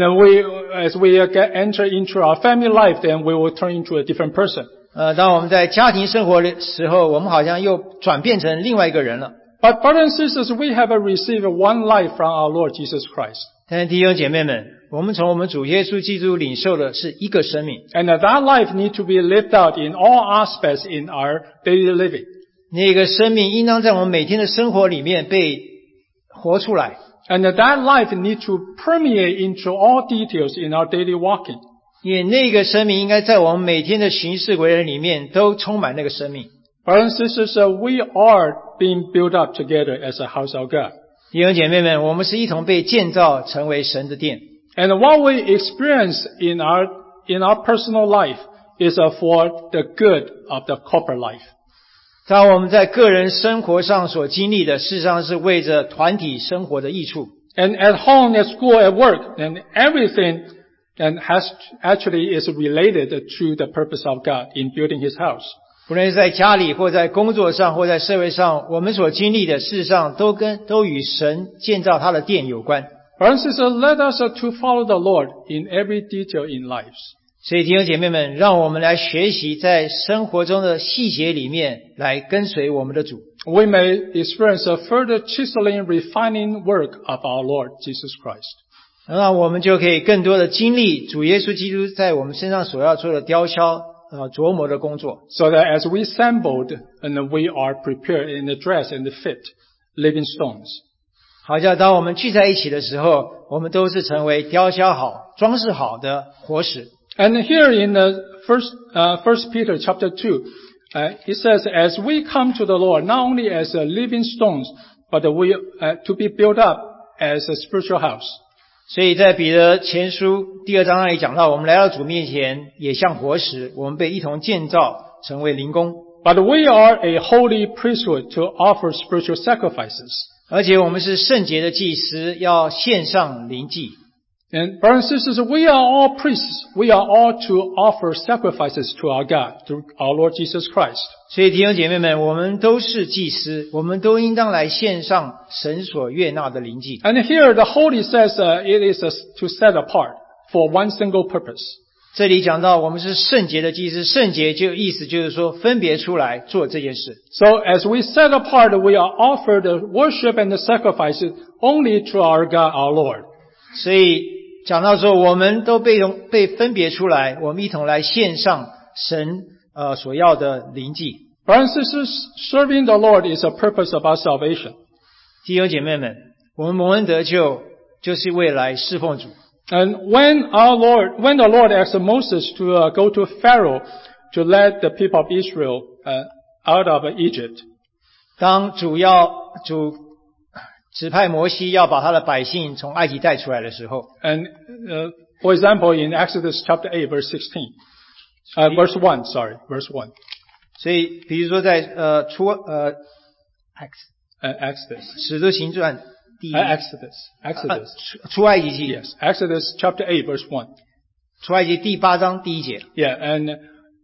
as we enter into our family life, then we will turn into a different person.
当我们在家庭生活的时候，我们好像又转变成另外一个人了。
But brothers and sisters, we have received one life from our Lord Jesus Christ.
但是弟兄姐妹们，我们从我们主耶稣基督领受的是一个生命，
And that life needs to be lived out in all aspects in our daily living.
那个生命应当在我们每天的生活里面被活出来。
And that life needs to permeate into all details in our daily walking.
因为那个生命应该在我们每天的行事为人里面都充满那个生命。
Brothers and sisters, we are being built up together as a house of God.
弟兄姐妹们，我们是一同被建造成为神的殿。
And what we experience in our personal life is for the good of the corporate life.
当我们在个人生活上所经历的，事实上是为着团体生活的益处。
And at home, at school, at work, and everything and actually is related to the purpose of God in building His house.
不论是在家里或在工作上或在社会上，我们所经历的事实上都与神建造他的殿有关。
Brothers and sisters, let us to follow the Lord in every detail in lives.
所以弟兄姐妹们，让我们来学习在生活中的细节里面来跟随我们的主。
We may experience a further chiseling, refining work of our Lord Jesus Christ.
那我们就可以更多的经历主耶稣基督在我们身上所要做的雕削琢磨的工作。
So that as we assembled and we are prepared in the dress and the fit, living stones.
好像当我们聚在一起的时候，我们都是成为雕削好、装饰好的活石。
And here in the First Peter chapter 2, it says, as we come to the Lord, not only as living stones, but we to be built up as a spiritual house.
所以在彼得前书第2章那里讲到，我们来到主面前也像活石，我们被一同建造成为灵宫。
But we are a holy priesthood to offer spiritual sacrifices.
而且我们是圣洁的祭司，要献上灵祭。
And brothers and sisters, we are all priests. We are all to offer sacrifices to our God, to our Lord Jesus Christ.
所以弟兄姐妹们，我们都是祭司，我们都应当来献上神所悦纳的灵祭。
And here the holy says it is to set apart for one single purpose.
这里讲到我们是圣洁的祭司，圣洁就意思就是说分别出来做这件事。
So as we set apart, we are offered the worship and the sacrifices only to our God, our Lord.
所以讲到说，我们都被分别出来，我们一同来献上神所要的灵祭。
Brothers and sisters, serving the Lord is a purpose of our salvation.
弟兄姐妹们， 我们蒙恩得救，就是为来侍奉主。
And when the Lord asked Moses to go to Pharaoh to lead the people of Israel out of Egypt,
当主指派摩西要把他的百姓从埃及带出来的时候，
and for example, in Exodus chapter 8, verse 16, verse 1.
所以比如说在
Exodus.
使徒行传第
Exodus.
出埃及记
Yes, Exodus chapter 8, verse 1.
出埃及第8章第1节，
Yeah, and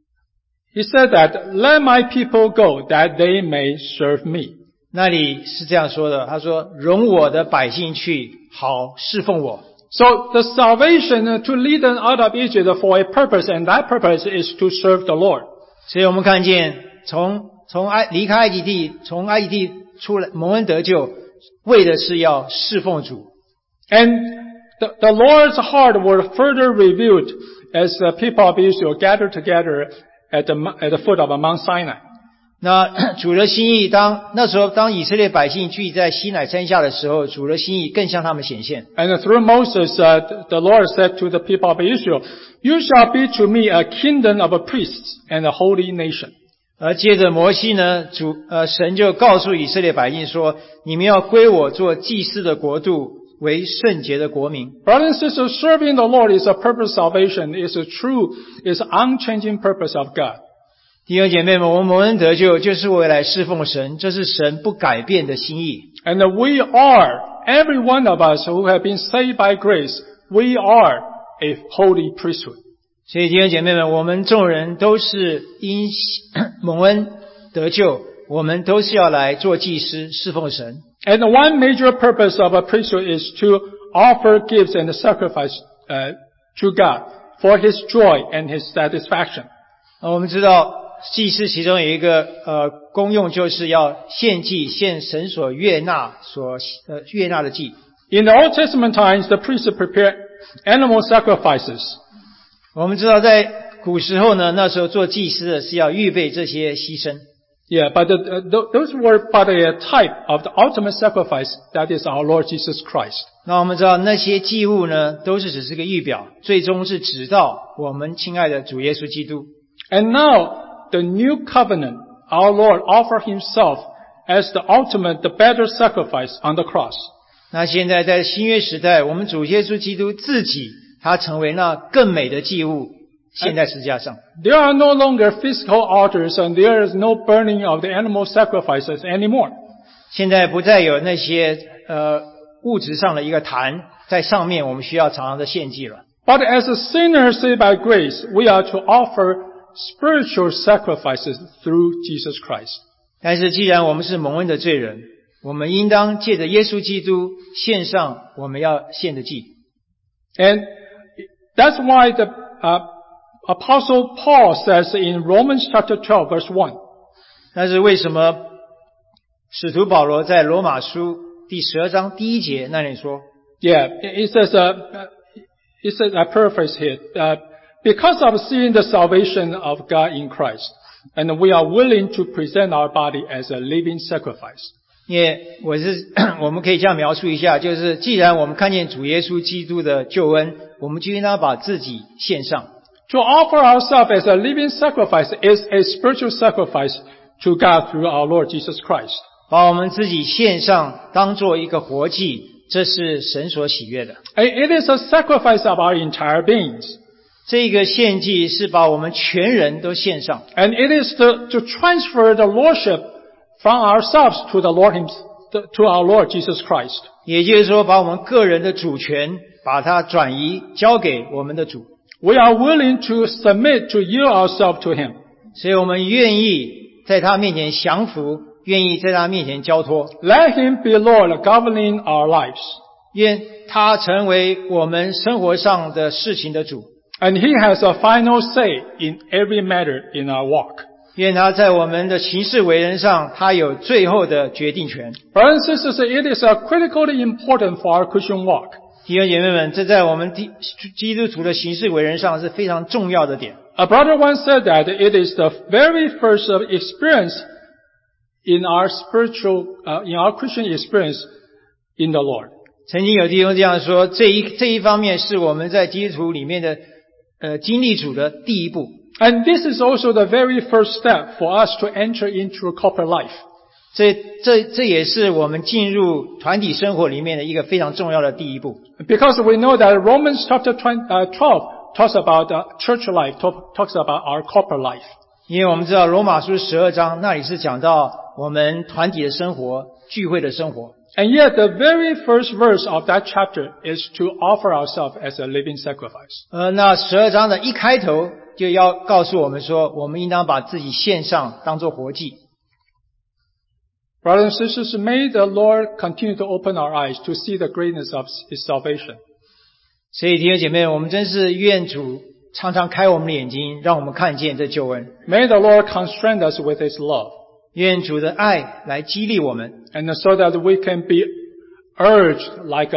he said that, let my people go that they may serve me.
那里是这样说的，他说容我的百姓去，好侍奉我。
So the salvation to lead them out of Egypt for a purpose, and that purpose is to serve the Lord.
所以我们看见离开埃及地，从埃及地出来蒙恩得救，为的是要侍奉主。
And the Lord's heart was further revealed as the people of Israel gathered together at the foot of Mount Sinai.
那主的心意，那时候当以色列百姓聚在西乃山下的时候，主的心意更向他们显现。
And through Moses, the Lord said to the people of Israel, you shall be to me a kingdom of priests and a holy nation.
而接着摩西呢，神就告诉以色列百姓说，你们要归我做祭司的国度，为圣洁的国民。
Brothers and sisters, serving the Lord is a purpose of salvation, is a true, is unchanging purpose of God.
弟兄姐妹们，我们蒙恩得救，就是为来侍奉神，这是神不改变的心意。
And we are, every one of us who have been saved by grace, we are a holy priesthood.
所以弟兄姐妹们，我们众人都是因蒙恩得救，我们都是要来做祭司，侍奉神。
And one major purpose of a priesthood is to offer gifts and sacrifice to God for His joy and His satisfaction.
我们知道祭司其中有一个功用，就是要献祭，献神所悦纳的祭。
In the Old Testament times, the priests prepared animal sacrifices.
我们知道在古时候呢，那时候做祭司的是要预备这些牺牲。
Yeah, but those were but a type of the ultimate sacrifice that is our Lord Jesus Christ.
那我们知道那些祭物呢，都是只是个预表，最终是指到我们亲爱的主耶稣基督。
And now, the new covenant, our Lord offered Himself as the ultimate, the better sacrifice on the cross.
那现在在新约时代，我们主耶稣基督自己，他成为那更美的祭物，献在十字架上。
There are no longer physical altars and there is no burning of the animal sacrifices anymore.
现在不再有那些物质上的一个坛在上面，我们需要常常的献祭了。
But as a sinner saved by grace, we are to offer spiritual sacrifices through Jesus Christ.
但是既然我们是蒙恩的罪人，我们应当借着耶稣基督献上我们要献的祭。
And that's why the Apostle Paul says in Romans chapter 12 verse 1,
但是为什么使徒保罗在罗马书第12章第1节那里说
yeah, it says, I paraphrase here, because of seeing the salvation of God in Christ, and we are willing to present our body as a living sacrifice.
因为我们可以这样描述一下，就是既然我们看见主耶稣基督的救恩，我们就应当把自己献上。
To offer ourselves as a living sacrifice is a spiritual sacrifice to God through our Lord Jesus Christ.
把我们自己献上，当做一个活祭，这是神所喜悦的。
It is a sacrifice of our entire beings.
这个献祭是把我们全人都献上。
And it is to transfer the lordship from ourselves to to our Lord Jesus Christ.
也就是说，把我们个人的主权，把它转移交给我们的主。
We are willing to submit, to yield ourselves to Him.
所以我们愿意在他面前降服，愿意在他面前交托。
Let Him be Lord, governing our lives.
愿他成为我们生活上的事情的主。
And He has a final say in every matter in our walk.
愿他在我们的行事为人上，他有最后的决定权。
Brothers and sisters, it is critically important for our Christian walk.
弟兄姐妹们，这在我们基督徒的行事为人上是非常重要的点。
A brother once said that it is the very first experience in our Christian experience in the Lord.
曾经有弟兄这样说，这一方面是我们在基督徒里面的经历主的第一步。
And this is also the very first step for us to enter into a corporate life.
这也是我们进入团体生活里面的一个非常重要的第一步。
Because we know that Romans chapter 12 talks about church life, talks about our corporate life.
因为我们知道罗马书12章那里是讲到我们团体的生活、聚会的生活。
And yet the very first verse of that chapter is to offer ourselves as a living sacrifice.
那12章的一开头就要告诉我们说，我们应当把自己献上当作活祭。
Brothers and sisters, may the Lord continue to open our eyes to see the greatness of His salvation.
所以弟兄姐妹，我们真是愿主常常开我们的眼睛，让我们看见这救恩。
May the Lord constrain us with His love.
愿主的爱来激励我们。
And so that we can be urged like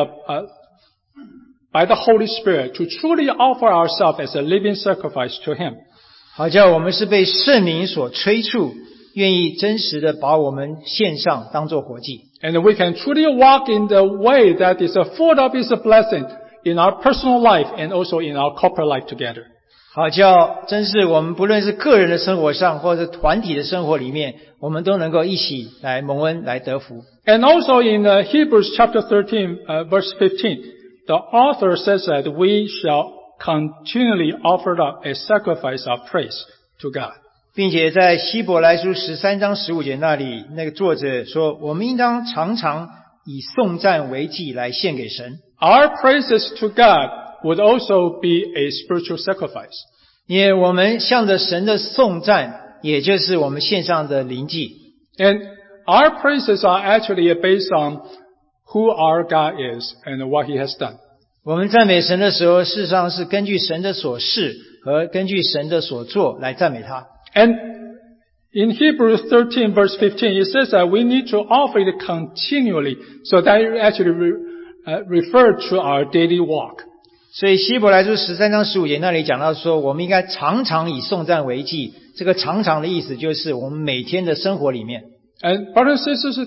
by the Holy Spirit to truly offer ourselves as a living sacrifice to Him.
好叫我们是被圣灵所催促，愿意真实的把我们献上当作活祭。
And we can truly walk in the way that is full of His blessing in our personal life and also in our corporate life together.
好叫真是我们不论是个人的生活上或者团体的生活里面，我们都能够一起来蒙恩来得福。
And also in Hebrews chapter 13 verse 15, the author says that we shall continually offer up a sacrifice of praise to God.
并且在希伯来书13章15节那里，那个作者说，我们应当常常以颂赞为祭来献给神。
Our praises to God would also be a spiritual sacrifice.
因为我们向着神的颂赞，也就是我们献上的灵祭。
And our praises are actually based on who our God is and what He has done.
我们赞美神的时候，事实上是根据神的所事和根据神的所做来赞美他。
And in Hebrews 13 verse 15, it says that we need to offer it continually, so that it actually refer to our daily walk.
所以希伯来书13章15节那里讲到说，我们应该常常以颂赞为祭。这个常常的意思就是我们每天的生活里面。
And brothers and sisters,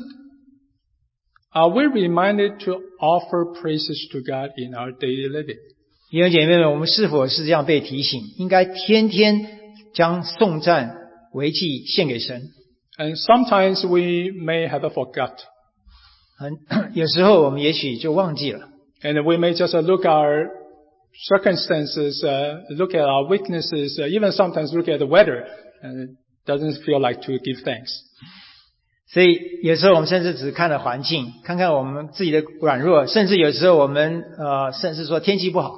are we reminded to offer praises to God in our daily living?
弟兄姐妹们，我们是否是这样被提醒，应该天天将颂赞为祭献给神？
And sometimes we may have forgot.
有时候我们也许就忘记了。
And we may just look at our circumstances, look at our weaknesses, even sometimes look at the weather, and it doesn't feel like to give thanks.
所以有时候我们甚至只看了环境，看看我们自己的软弱，甚至有时候我们甚至说天气不好。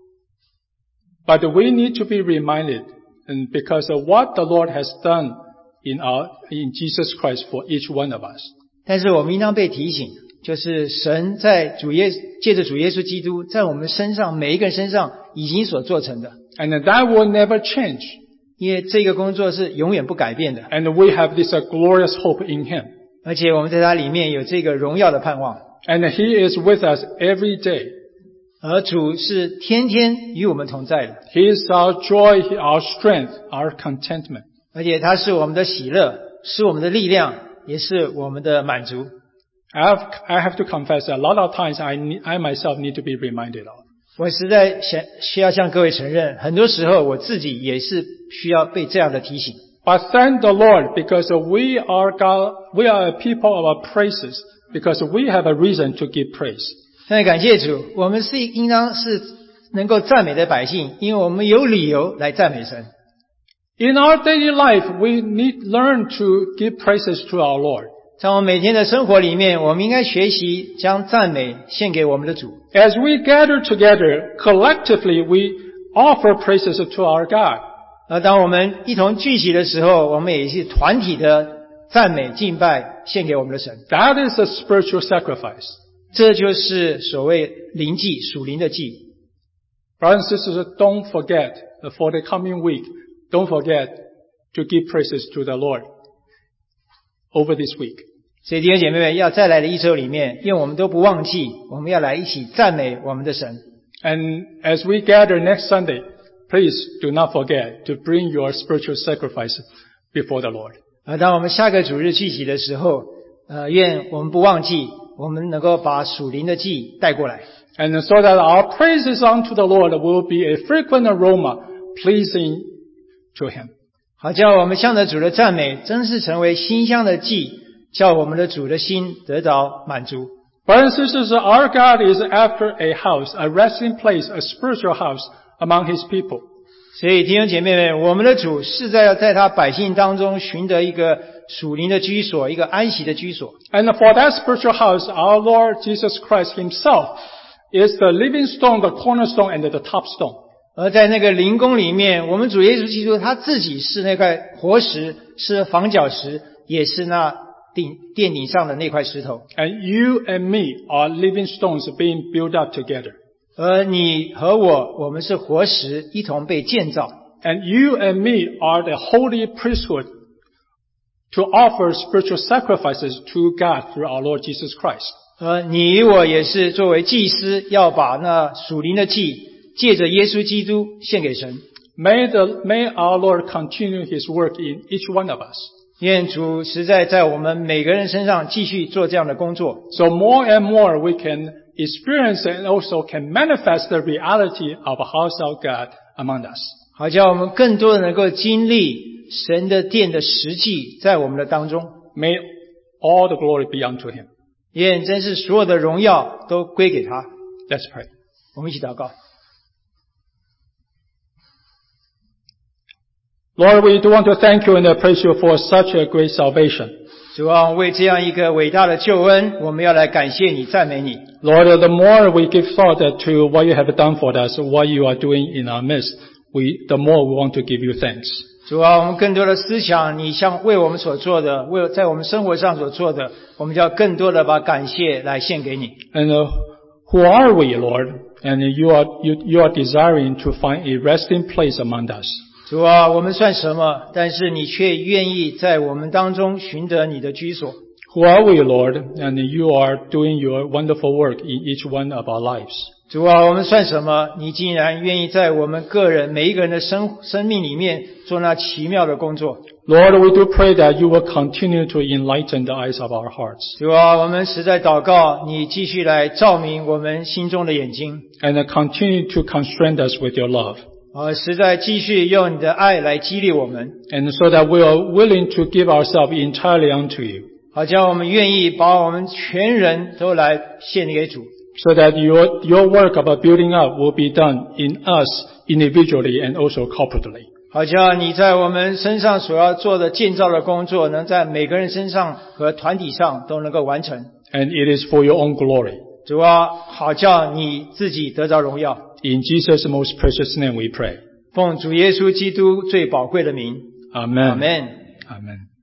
But we need to be reminded, and because of what the Lord has done in Jesus Christ for each one of us.
但是我们应当被提醒，就是神在借着主耶稣基督在我们身上每一个人身上已经所做成的。
And that will never change.
因为这个工作是永远不改变的。
And we have this glorious hope in Him.
而且我们在他里面有这个荣耀的盼望。
And He is with us every day.
而主是天天与我们同在的。
He is our joy, our strength, our contentment.
而且他是我们的喜乐，是我们的力量，也是我们的满足。
I have to confess that a lot of times I myself need to be reminded of.
我实在需要向各位承认，很多时候我自己也是需要被这样的提醒。
But thank the Lord, because we are a people of praises, because we have a reason to give praise.
但感谢主，我们应当是能够赞美的百姓，因为我们有理由来赞美神。
In our daily life, we learn to give praises to our Lord.
在我们每天的生活里面，我们应该学习将赞美献给我们的主。
As we gather together, collectively we offer praises to our God.
而当我们一同聚集的时候，我们也是团体的赞美敬拜献给我们的神。
That is a spiritual sacrifice.
这就是所谓灵祭，属灵的祭。
Brothers and sisters, don't forget for the coming week, don't forget to give praises to the Lord over this week.
所以弟兄姐妹们，要再来的一周里面，愿我们都不忘记，我们要来一起赞美我们的神。
And as we gather next Sunday, please do not forget to bring your spiritual sacrifice before the Lord.
当我们下个主日聚集的时候，愿我们不忘记我们能够把属灵的祭带过来。
And so that our praises unto the Lord will be a frequent aroma pleasing to Him.
好叫我们向着主的赞美真是成为馨香的祭，叫我们的主的心得着满足。
Brothers and sisters, our God is after a house, a resting place, a spiritual house among His people.
所以弟兄姐妹们，我们的主是在他百姓当中寻得一个属灵的居所，一个安息的居所。
And for that spiritual house, our Lord Jesus Christ Himself is the living stone, the cornerstone, and the top stone.
而在那个灵宫里面，我们主耶稣基督他自己是那块活石，是房角石，也是那殿顶上的那块石头。
And you and me are living stones being built up together.
而你和我们是活石，一同被建造。
And you and me are the holy priesthood to offer spiritual sacrifices to God through our Lord Jesus Christ.
你我也是作为祭司，要把那属灵的祭借着耶稣基督献给神。
May our Lord continue His work in each one of us.
愿主实在我们每个人身上继续做这样的工作。
So more and more we can experience and also can manifest the reality of a house of God among us.
好叫我们更多的能够经历神的殿的实际在我们的当中。
May all the glory be unto Him.
愿真是所有的荣耀都归给他。
Let's pray.
我们一起祷告。
Lord, we do want to thank you and praise you for such a great salvation.
主啊，为这样一个伟大的救恩，我们要来感谢你，赞美你。
Lord, the more we give thought to what you have done for us, what you are doing in our midst, the more we want to give you thanks.
主啊，我们更多的思想你像为我们所做的，为在我们生活上所做的，我们就要更多的把感谢来献给你。
And who are we, Lord? And you are desiring to find a resting place among us.
主啊，我们算什么？但是你却愿意在我们当中寻得你的居所。
Who are we, Lord? And you are doing your wonderful work in each one of our lives.
主啊，我们算什么？你竟然愿意在我们个人每一个人的生命里面做那奇妙的工作。
Lord, we do pray that you will continue to enlighten the eyes of our hearts.
主啊，我们实在祷告，你继续来照明我们心中的眼睛。
And continue to constrain us with your love.
实在继续用你的爱来激励我们。
And so that we are willing to give ourselves entirely unto you.
好叫我们愿意把我们全人都来献给主。
So that your work of building up will be done in us individually and also corporately.
好叫你在我们身上所要做的建造的工作，能在每个人身上和团体上都能够完成。
And it is for your own glory.
主啊，好叫你自己得着荣耀。
In Jesus' most precious name we pray.
奉主耶稣基督最宝贵的名。
Amen.
Amen.
Amen.